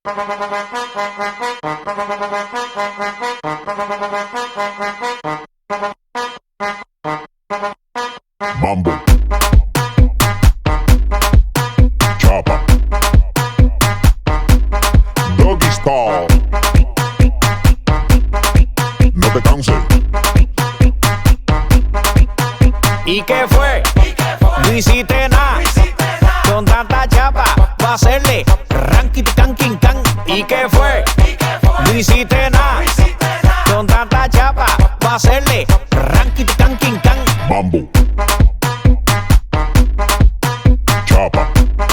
Mambo, chapa, doggy style. No te canses. ¿Y qué fue? No hiciste nada. Con tanta chapa, va a hacerle ranking can king can. ¿Y qué fue? No hiciste nada. Con tanta chapa, va a hacerle ranking can king can. Mambo, chapa,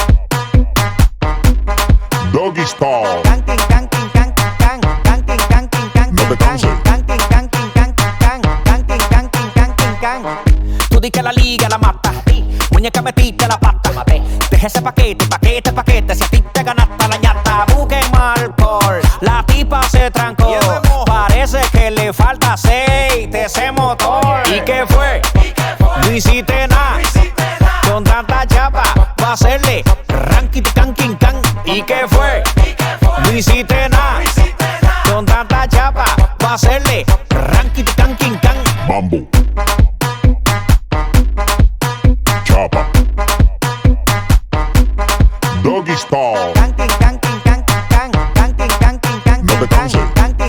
doggy style. No te canses. Tú di que la liga la mata. Muñeca metiste la pata. Deja ese paquete, si a ti te ganaste la ñata. Busquen alcohol, la tipa se trancó. Parece que le falta aceite ese motor. ¿Y qué fue? No hiciste nada. Con tanta chapa, va a hacerle ranking can king can. ¿Y qué fue? No hiciste nada. Con tanta chapa, va a hacerle ranking can king can. Mambo, chapa, doggy style. No te canses.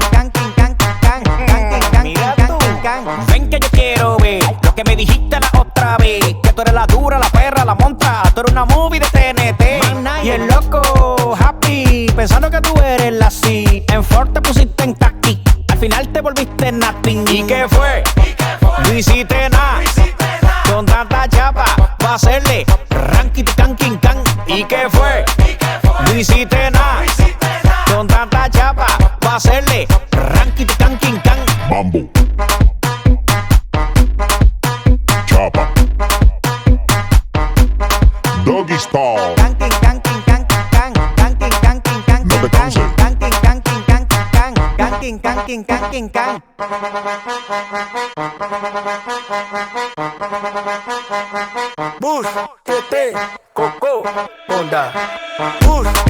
Mira tú. Ven que yo quiero ver lo que me dijiste la otra vez. Que tú eres la dura, la perra, la montra. Tú eres una movie de TNT. Y el loco happy, pensando que tú eres la C. En Ford te pusiste en taxi. Al final te volviste nothing. ¿Y qué fue? No hiciste nada. Con tanta chapa, va a hacerle ranking can king can. ¿Y qué fue? No hiciste nada. Con tanta chapa, va a hacerle ranking can king can. Mambo, chapa, doggy style. No te canses. Bus, TT, Coco, Honda. Bus.